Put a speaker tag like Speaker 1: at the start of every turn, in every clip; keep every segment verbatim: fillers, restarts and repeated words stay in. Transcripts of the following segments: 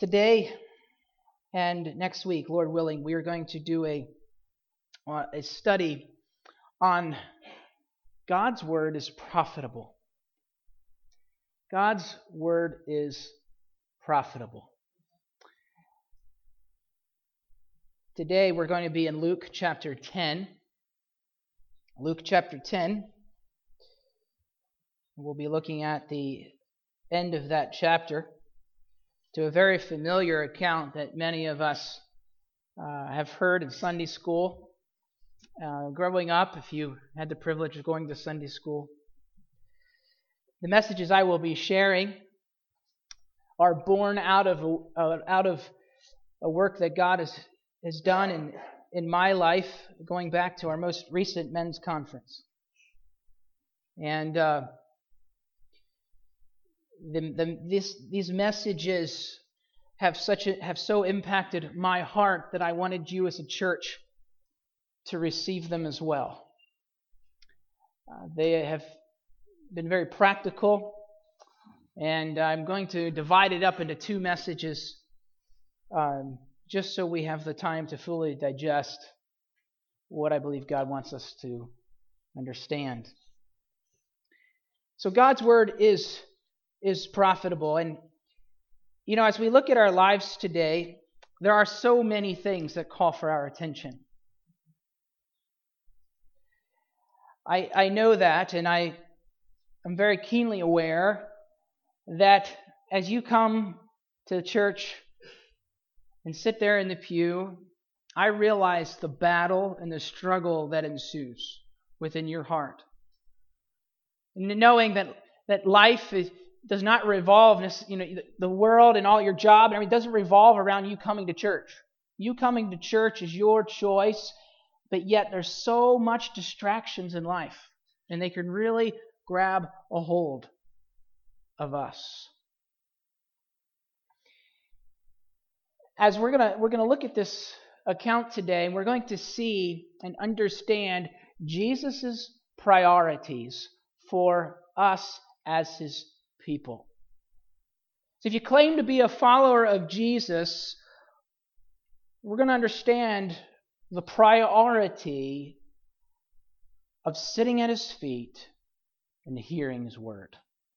Speaker 1: Today and next week, Lord willing, we are going to do a, uh, a study on God's Word is profitable. God's Word is profitable. Today we're going to be in Luke chapter ten. Luke chapter ten. We'll be looking at the end of that chapter to a very familiar account that many of us uh, have heard in Sunday school. Uh, growing up, if you had the privilege of going to Sunday school, the messages I will be sharing are born out of uh, out of a work that God has has done in in my life, going back to our most recent men's conference, and uh, the, the, this, these messages have such a, have so impacted my heart that I wanted you as a church to receive them as well. Uh, they have been very practical, and I'm going to divide it up into two messages um, just so we have the time to fully digest what I believe God wants us to understand. So God's Word is, is profitable. And, you know, as we look at our lives today, there are so many things that call for our attention. I, I know that, and I am very keenly aware that as you come to church and sit there in the pew, I realize the battle and the struggle that ensues within your heart. And knowing that, that life is, does not revolve, you know, the world and all your job and everything doesn't revolve around you coming to church. You coming to church is your choice, but yet there's so much distractions in life, and they can really grab a hold of us. As we're gonna we're gonna look at this account today, we're going to see and understand Jesus' priorities for us as His people. So if you claim to be a follower of Jesus, we're going to understand the priority of sitting at His feet and hearing His word.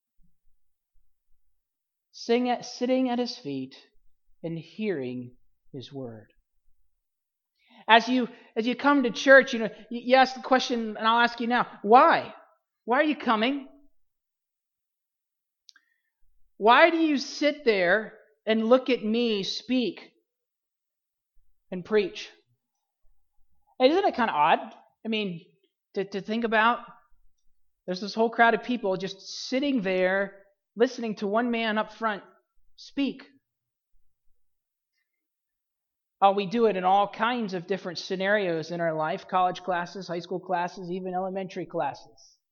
Speaker 1: Sitting at, sitting at His feet and hearing His word. As you as you come to church, you know, you, you ask the question, and I'll ask you now, why? Why are you coming? Why do you sit there and look at me speak and preach? And isn't it kind of odd? I mean, to, to think about, there's this whole crowd of people just sitting there listening to one man up front speak. Oh, we do it in all kinds of different scenarios in our life, college classes, high school classes, even elementary classes.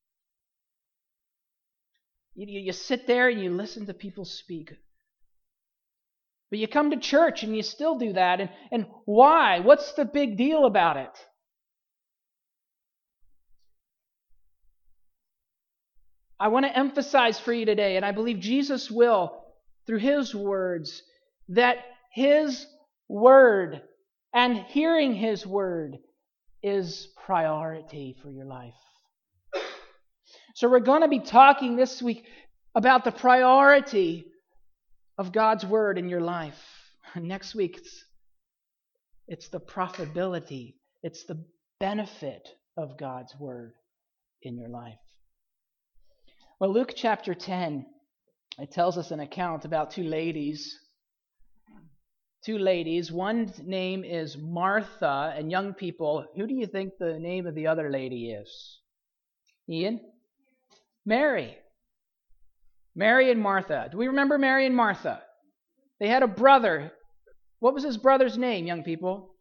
Speaker 1: You, you sit there and you listen to people speak. But you come to church and you still do that. And, and why? What's the big deal about it? I want to emphasize for you today, and I believe Jesus will, through His words, that His word and hearing His word is priority for your life. So we're going to be talking this week about the priority of God's word in your life. Next week, it's, it's the profitability, it's the benefit of God's word in your life. Well, Luke chapter ten, it tells us an account about two ladies. Two ladies. One's name is Martha, and young people, who do you think the name of the other lady is? Ian? Mary. Mary and Martha. Do we remember Mary and Martha? They had a brother. What was his brother's name, young people?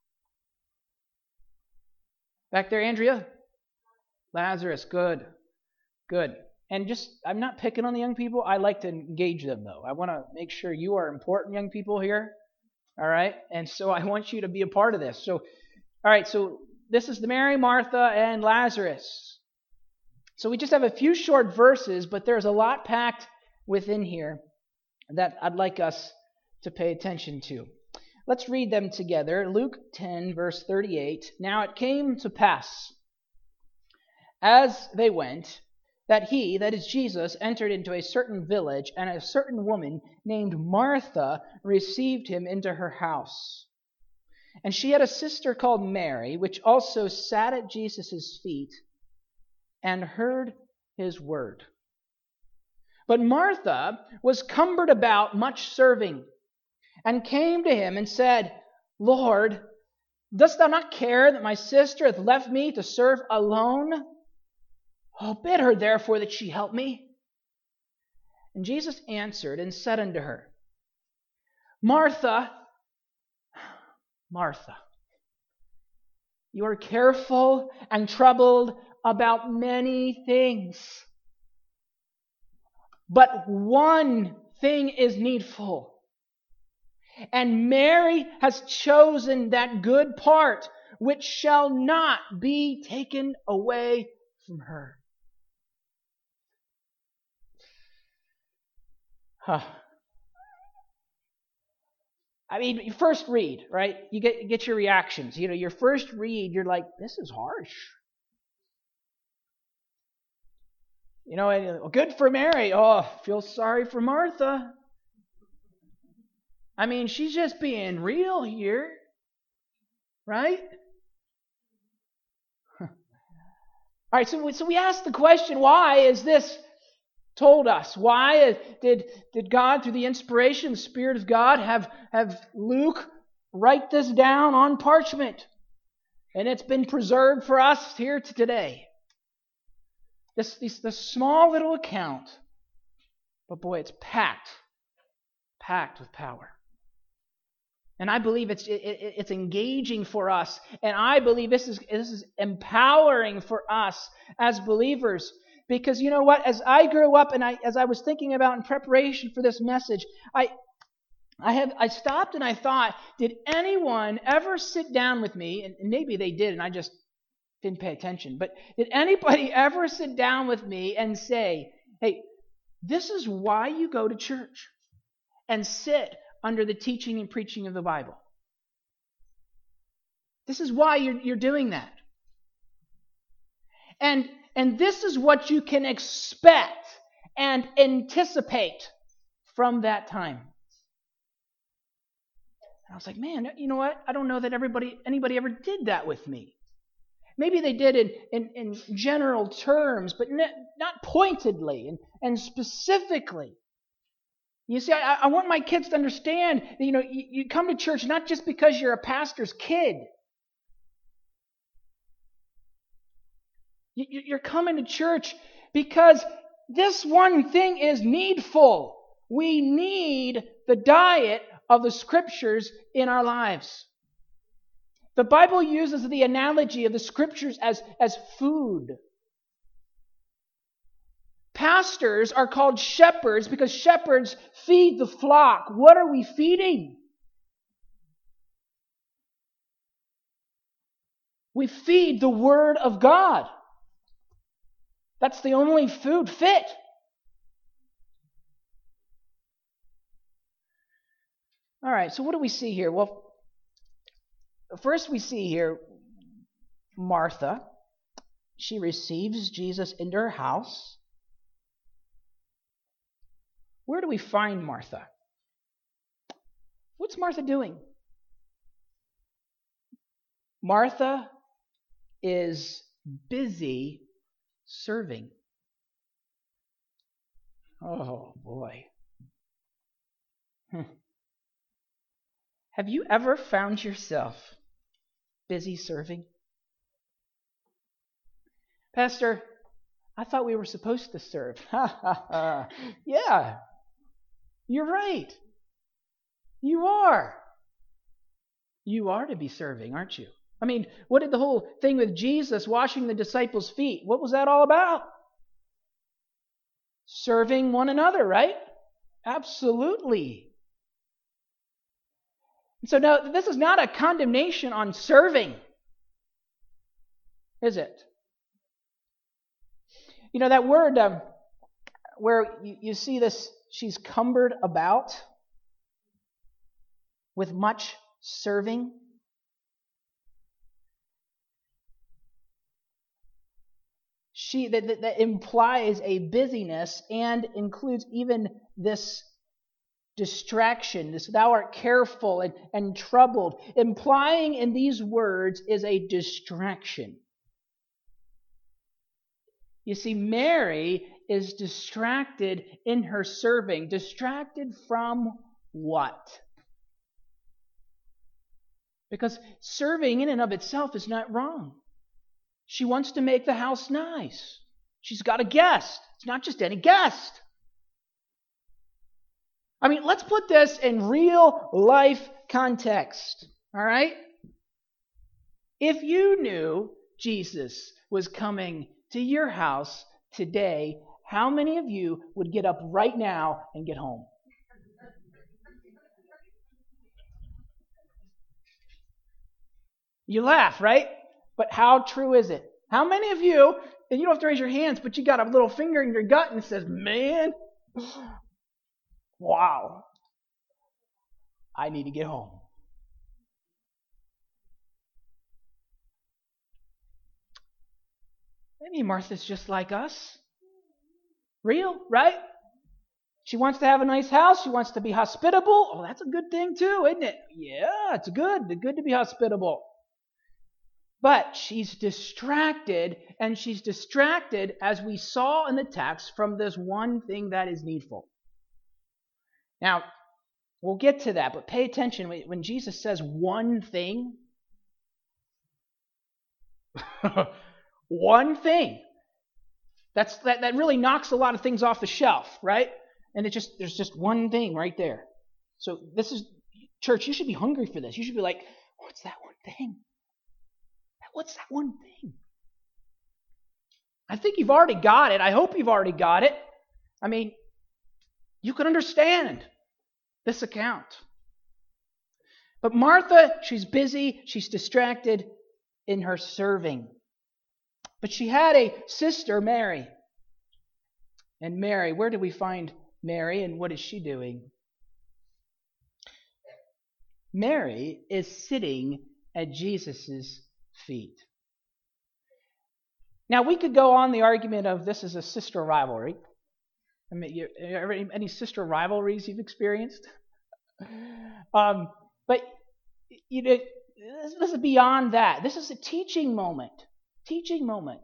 Speaker 1: Back there, Andrea? Lazarus. Good. Good. And just, I'm not picking on the young people. I like to engage them, though. I want to make sure you are important young people here. All right? And so I want you to be a part of this. So, all right, so this is the Mary, Martha, and Lazarus. So we just have a few short verses, but there's a lot packed within here that I'd like us to pay attention to. Let's read them together. Luke ten, verse thirty-eight. Now it came to pass, as they went, that he, that is Jesus, entered into a certain village, and a certain woman named Martha received him into her house. And she had a sister called Mary, which also sat at Jesus' feet and heard his word. But Martha was cumbered about much serving, and came to him and said, Lord, dost thou not care that my sister hath left me to serve alone? Oh, bid her therefore that she help me. And Jesus answered and said unto her, Martha, Martha, you are careful and troubled about many things, but one thing is needful. And Mary has chosen that good part which shall not be taken away from her. Huh. I mean, you first read, right? You get you get your reactions. You know, your first read, you're like, this is harsh. You know, and, good for Mary. Oh, feel sorry for Martha. I mean, she's just being real here, right? All right, so, so we ask the question, why is this told us? Why did, did God, through the inspiration, the Spirit of God, have, have Luke write this down on parchment? And it's been preserved for us here to today. This, this, this small little account, but boy, it's packed, packed with power. And I believe it's it, it's engaging for us, and I believe this is this is empowering for us as believers. Because you know what? As I grew up, and I as I was thinking about in preparation for this message, I I have I stopped and I thought, did anyone ever sit down with me? And maybe they did, and I just didn't pay attention. But did anybody ever sit down with me and say, "Hey, this is why you go to church and sit under the teaching and preaching of the Bible. This is why you're, you're doing that. And, and this is what you can expect and anticipate from that time." And I was like, man, you know what? I don't know that everybody, anybody ever did that with me. Maybe they did in, in, in general terms, but ne- not pointedly and, and specifically. You see, I, I want my kids to understand that, you know, you, you come to church not just because you're a pastor's kid. You, you're coming to church because this one thing is needful. We need the diet of the Scriptures in our lives. The Bible uses the analogy of the Scriptures as, as food. Pastors are called shepherds because shepherds feed the flock. What are we feeding? We feed the Word of God. That's the only food fit. All right, so what do we see here? Well, first we see here Martha. She receives Jesus into her house. Where do we find Martha? What's Martha doing? Martha is busy serving. Oh, boy. Hmm. Have you ever found yourself busy serving? Pastor, I thought we were supposed to serve. Ha ha ha. Yeah. You're right. You are. You are to be serving, aren't you? I mean, what did the whole thing with Jesus washing the disciples' feet, what was that all about? Serving one another, right? Absolutely. So now, this is not a condemnation on serving, is it? You know, that word um, where you, you see this, she's cumbered about. with much serving? She that, that, that implies a busyness and includes even this distraction, this thou art careful and, and troubled. Implying in these words is a distraction. You see, Mary is distracted in her serving. Distracted from what? Because serving in and of itself is not wrong. She wants to make the house nice. She's got a guest. It's not just any guest. I mean, let's put this in real life context. All right? If you knew Jesus was coming to your house today, how many of you would get up right now and get home? You laugh, right? But how true is it? How many of you, and you don't have to raise your hands, but you got a little finger in your gut and it says, man, wow, I need to get home. Maybe Martha's just like us. Real, right? She wants to have a nice house. She wants to be hospitable. Oh, that's a good thing too, isn't it? Yeah, it's good. It's good to be hospitable. But she's distracted, and she's distracted, as we saw in the text, from this one thing that is needful. Now, we'll get to that, but pay attention. When Jesus says one thing, one thing, that's that, that really knocks a lot of things off the shelf, right? And it just there's just one thing right there. So this is, church, you should be hungry for this. You should be like, what's that one thing? What's that one thing? I think you've already got it. I hope you've already got it. I mean, you can understand this account. But Martha, she's busy, she's distracted in her serving. But she had a sister, Mary. And Mary, where do we find Mary, and what is she doing? Mary is sitting at Jesus' feet. Now, we could go on the argument of this is a sister rivalry. I mean, you, any, any sister rivalries you've experienced? Um, but you know, this, this is beyond that. This is a teaching moment. Teaching moment.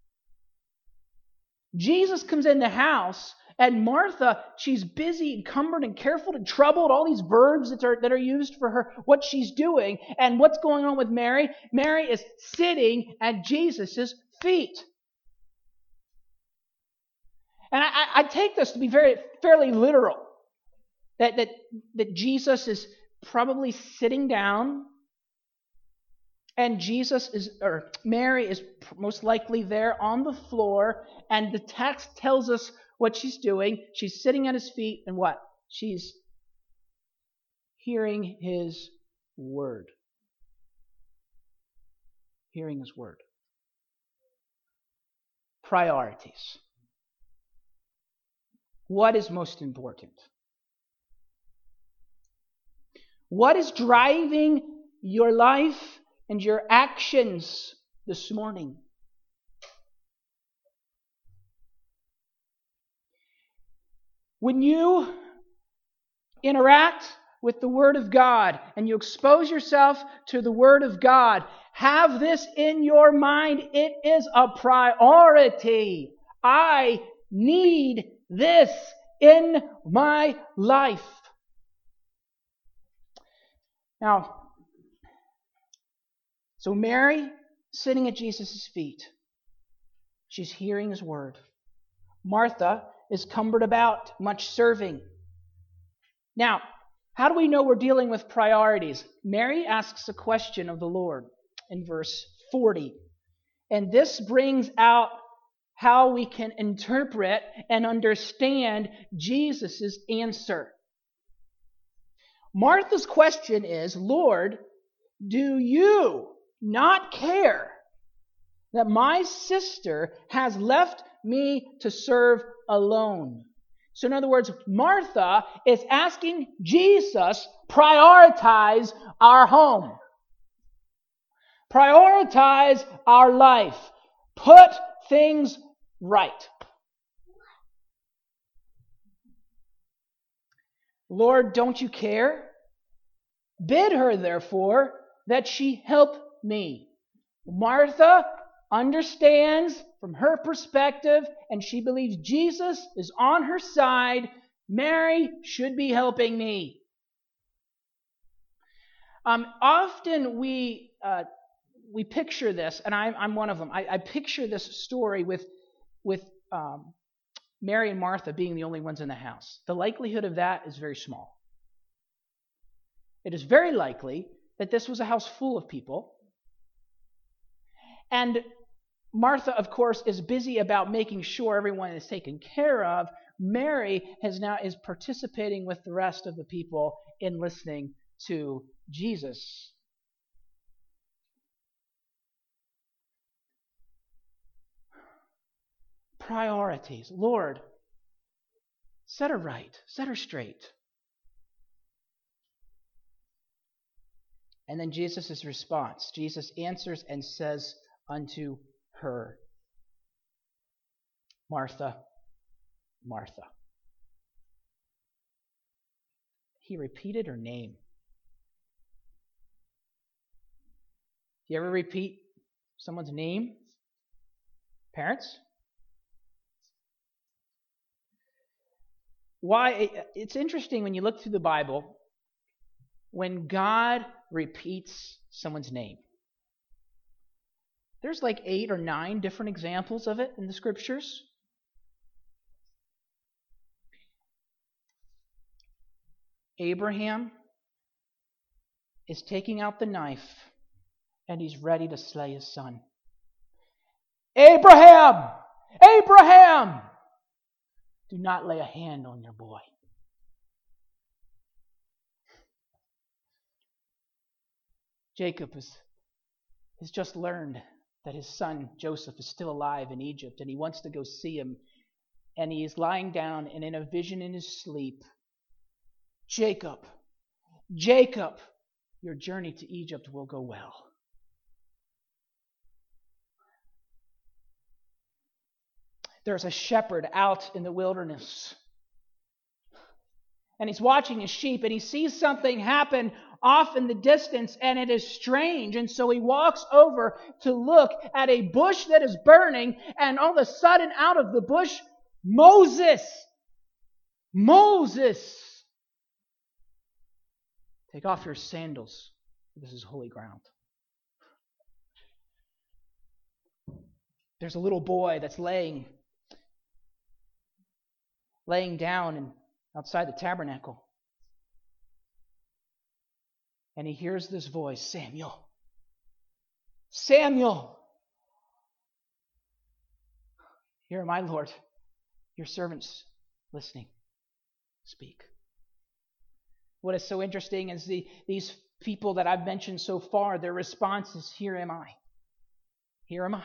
Speaker 1: Jesus comes in the house, and Martha, she's busy, encumbered, and careful and troubled. All these verbs that are that are used for her, what she's doing, and what's going on with Mary. Mary is sitting at Jesus' feet. And I, I take this to be very fairly literal. That, that, that Jesus is probably sitting down, and Jesus is, or Mary is most likely there on the floor, and the text tells us what she's doing. She's sitting at his feet, and what? She's hearing his word. Hearing his word. Priorities. What is most important? What is driving your life and your actions this morning? When you interact with the Word of God and you expose yourself to the Word of God, have this in your mind. It is a priority. I need this in my life. Now, so Mary, sitting at Jesus' feet, she's hearing his word. Martha is cumbered about, much serving. Now, how do we know we're dealing with priorities? Mary asks a question of the Lord in verse forty. And this brings out how we can interpret and understand Jesus' answer. Martha's question is, Lord, do you not care that my sister has left me to serve alone? So in other words, Martha is asking Jesus, prioritize our home. Prioritize our life. Put things right. Lord, don't you care? Bid her, therefore, that she help me. Martha understands from her perspective, and she believes Jesus is on her side. Mary should be helping me. Um, often we uh, we picture this, and I'm, I'm one of them. I, I picture this story with with um, Mary and Martha being the only ones in the house. The likelihood of that is very small. It is very likely that this was a house full of people. And Martha, of course, is busy about making sure everyone is taken care of. Mary has now is participating with the rest of the people in listening to Jesus. Priorities. Lord, set her right. Set her straight. And then Jesus' response. Jesus answers and says unto her, Martha, Martha. He repeated her name. Do you ever repeat someone's name? Parents? Why? It's interesting when you look through the Bible, when God repeats someone's name. There's like eight or nine different examples of it in the scriptures. Abraham is taking out the knife and he's ready to slay his son. Abraham! Abraham! Do not lay a hand on your boy. Jacob has, has just learned that his son Joseph is still alive in Egypt, and he wants to go see him. And he is lying down, and in a vision in his sleep, Jacob, Jacob, your journey to Egypt will go well. There's a shepherd out in the wilderness, and he's watching his sheep, and he sees something happen off in the distance, and it is strange. And so he walks over to look at a bush that is burning, and all of a sudden, out of the bush, Moses! Moses! Take off your sandals. This is holy ground. There's a little boy that's laying laying down and outside the tabernacle. And he hears this voice, Samuel, Samuel. Here am I, Lord, your servants listening. Speak. What is so interesting is the these people that I've mentioned so far, their response is, here am I. Here am I.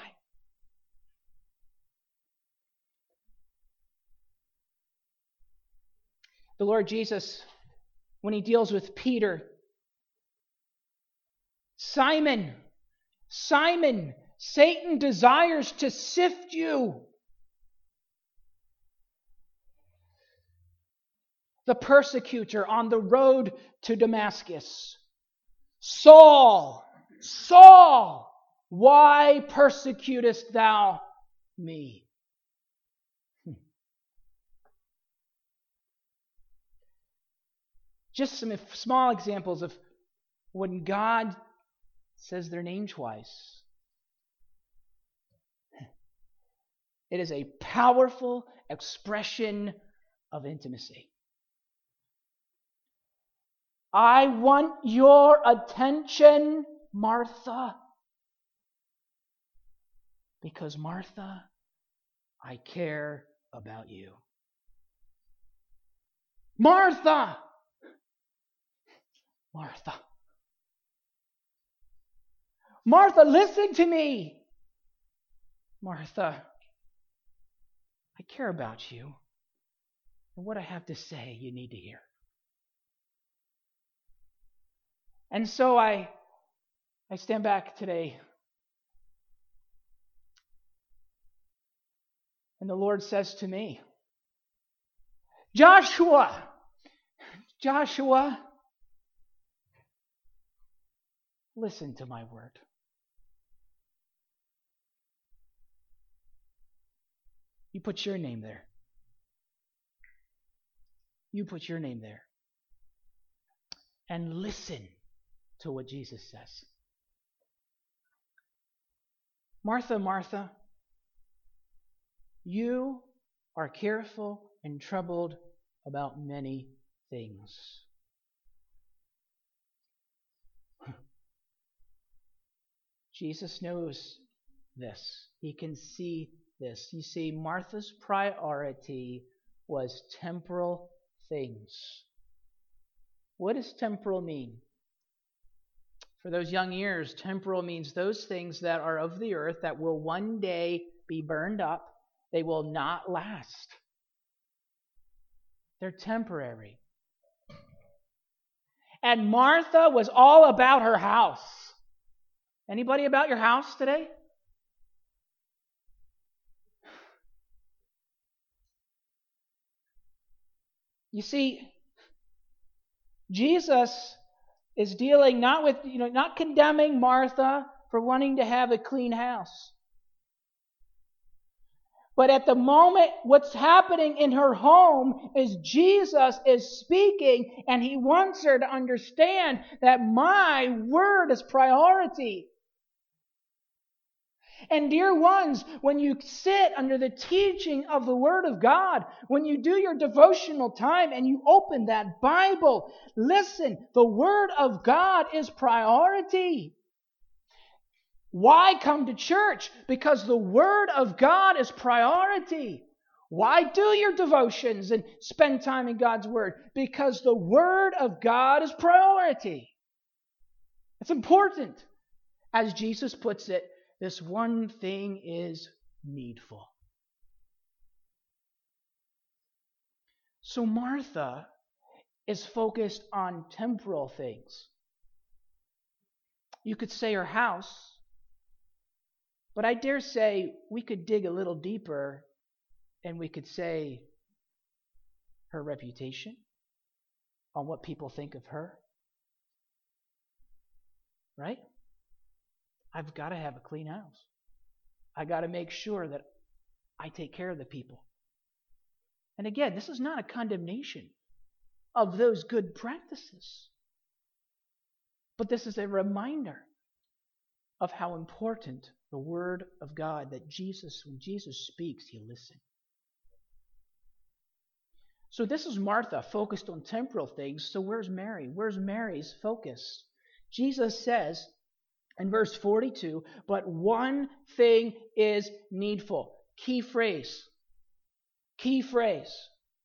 Speaker 1: The Lord Jesus, when he deals with Peter, Simon, Simon, Satan desires to sift you. The persecutor on the road to Damascus. Saul, Saul, why persecutest thou me? Just some small examples of when God says their name twice. It is a powerful expression of intimacy. I want your attention, Martha. Because, Martha, I care about you. Martha! Martha. Martha, listen to me. Martha, I care about you. And what I have to say, you need to hear. And so I, I stand back today, and the Lord says to me, Joshua, Joshua, listen to my word. You put your name there. You put your name there. And listen to what Jesus says. Martha, Martha, you are careful and troubled about many things. Jesus knows this. He can see this. You see, Martha's priority was temporal things. What does temporal mean? For those young ears, temporal means those things that are of the earth that will one day be burned up. They will not last. They're temporary. And Martha was all about her house. Anybody about your house today? You see, Jesus is dealing not with, you know, not condemning Martha for wanting to have a clean house. But at the moment, what's happening in her home is Jesus is speaking, and he wants her to understand that my word is priority. And dear ones, when you sit under the teaching of the Word of God, when you do your devotional time and you open that Bible, listen, the Word of God is priority. Why come to church? Because the Word of God is priority. Why do your devotions and spend time in God's Word? Because the Word of God is priority. It's important. As Jesus puts it, this one thing is needful. So Martha is focused on temporal things. You could say her house, but I dare say we could dig a little deeper and we could say her reputation, on what people think of her. Right? I've got to have a clean house. I got to make sure that I take care of the people. And again, this is not a condemnation of those good practices. But this is a reminder of how important the Word of God, that Jesus, when Jesus speaks, you listen. So this is Martha focused on temporal things. So where's Mary? Where's Mary's focus? Jesus says, in verse forty-two, but one thing is needful. Key phrase. Key phrase.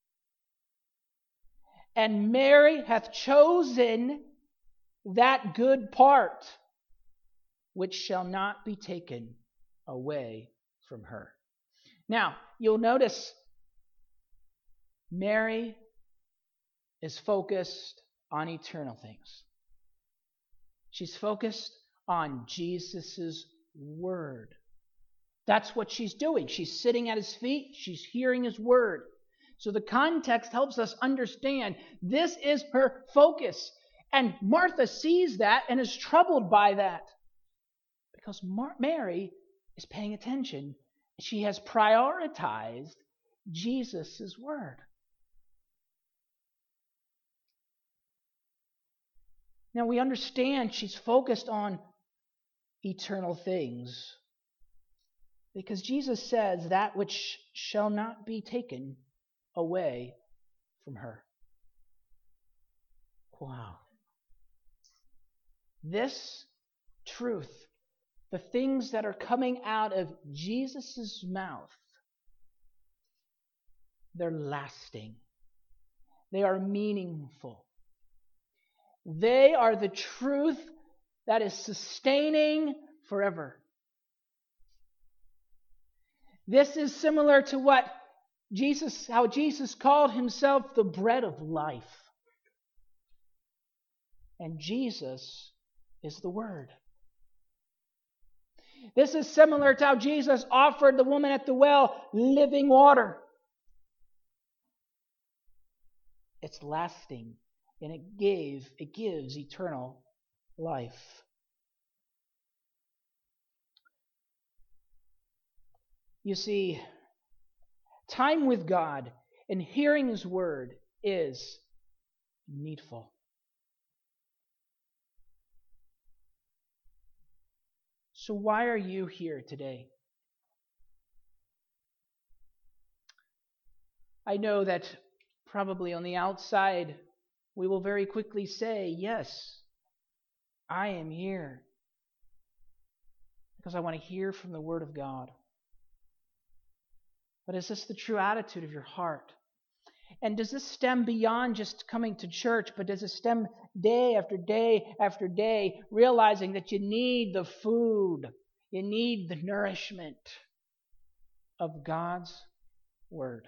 Speaker 1: And Mary hath chosen that good part, which shall not be taken away from her. Now, you'll notice Mary is focused on eternal things. She's focused on Jesus' word. That's what she's doing. She's sitting at his feet. She's hearing his word. So the context helps us understand this is her focus. And Martha sees that and is troubled by that. Because Mar- Mary is paying attention. She has prioritized Jesus' word. Now we understand she's focused on eternal things, because Jesus says that which shall not be taken away from her. Wow. This truth, the things that are coming out of Jesus' mouth, they're lasting. They are meaningful. They are the truth that is sustaining forever. This is similar to what Jesus, how Jesus called himself the bread of life. And Jesus is the Word. This is similar to how Jesus offered the woman at the well living water. It's lasting, and it gave, it gives eternal life. You see, time with God and hearing His Word is needful. So why are you here today? I know that probably on the outside we will very quickly say, yes, I am here because I want to hear from the Word of God. But is this the true attitude of your heart? And does this stem beyond just coming to church, but does it stem day after day after day, realizing that you need the food, you need the nourishment of God's Word?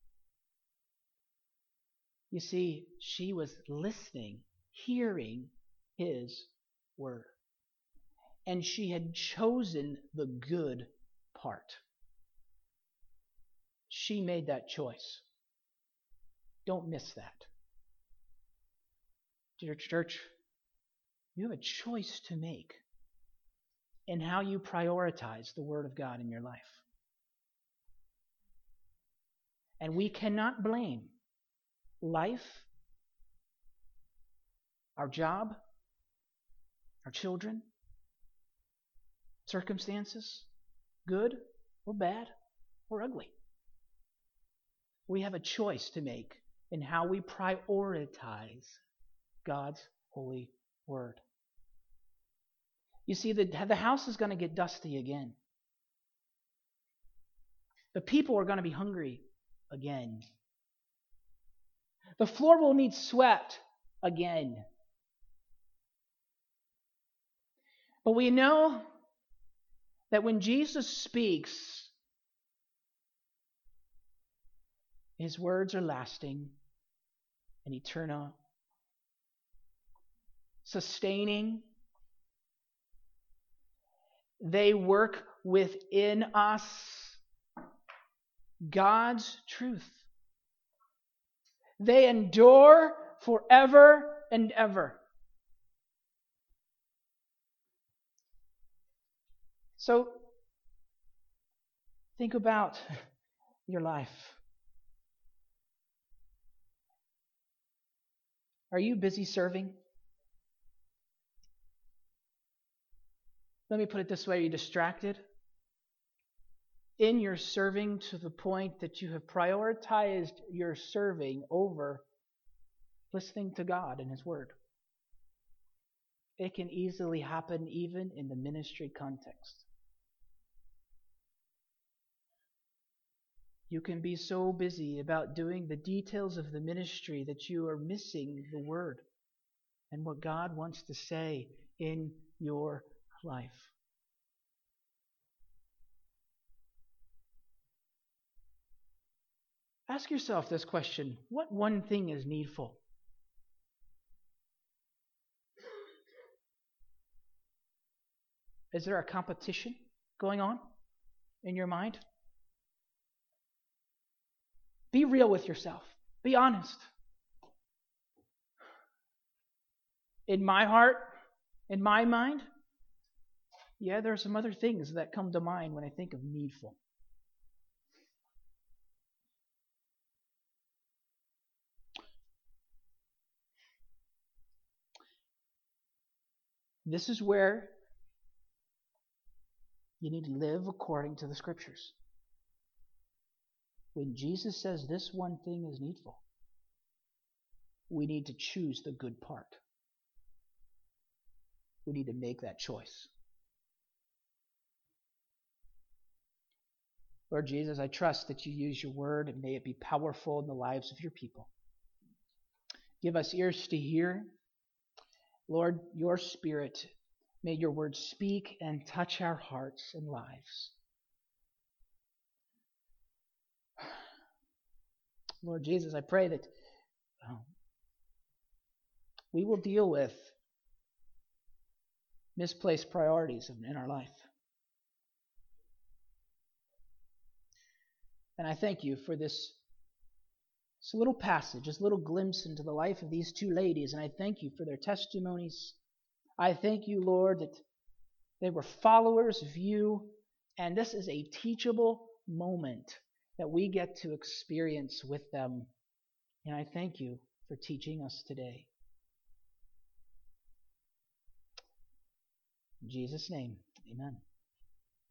Speaker 1: You see, she was listening, hearing His Word. And she had chosen the good part. She made that choice. Don't miss that. Dear church, you have a choice to make in how you prioritize the Word of God in your life. And we cannot blame life, our job, our children, circumstances, good or bad or ugly. We have a choice to make in how we prioritize God's holy Word. You see, the, the house is going to get dusty again. The people are going to be hungry again. The floor will need swept again. But we know that when Jesus speaks, His words are lasting and eternal, sustaining. They work within us God's truth. They endure forever and ever. So, think about your life. Are you busy serving? Let me put it this way, are you distracted? In your serving to the point that you have prioritized your serving over listening to God and His Word. It can easily happen even in the ministry context. You can be so busy about doing the details of the ministry that you are missing the Word and what God wants to say in your life. Ask yourself this question: what one thing is needful? Is there a competition going on in your mind? Be real with yourself. Be honest. In my heart, in my mind, yeah, there are some other things that come to mind when I think of needful. This is where you need to live according to the Scriptures. When Jesus says this one thing is needful, we need to choose the good part. We need to make that choice. Lord Jesus, I trust that you use your word and may it be powerful in the lives of your people. Give us ears to hear. Lord, your Spirit, may your word speak and touch our hearts and lives. Lord Jesus, I pray that um, we will deal with misplaced priorities in our life. And I thank you for this, this little passage, this little glimpse into the life of these two ladies, and I thank you for their testimonies. I thank you, Lord, that they were followers of you, and this is a teachable moment that we get to experience with them. And I thank you for teaching us today. In Jesus' name, amen.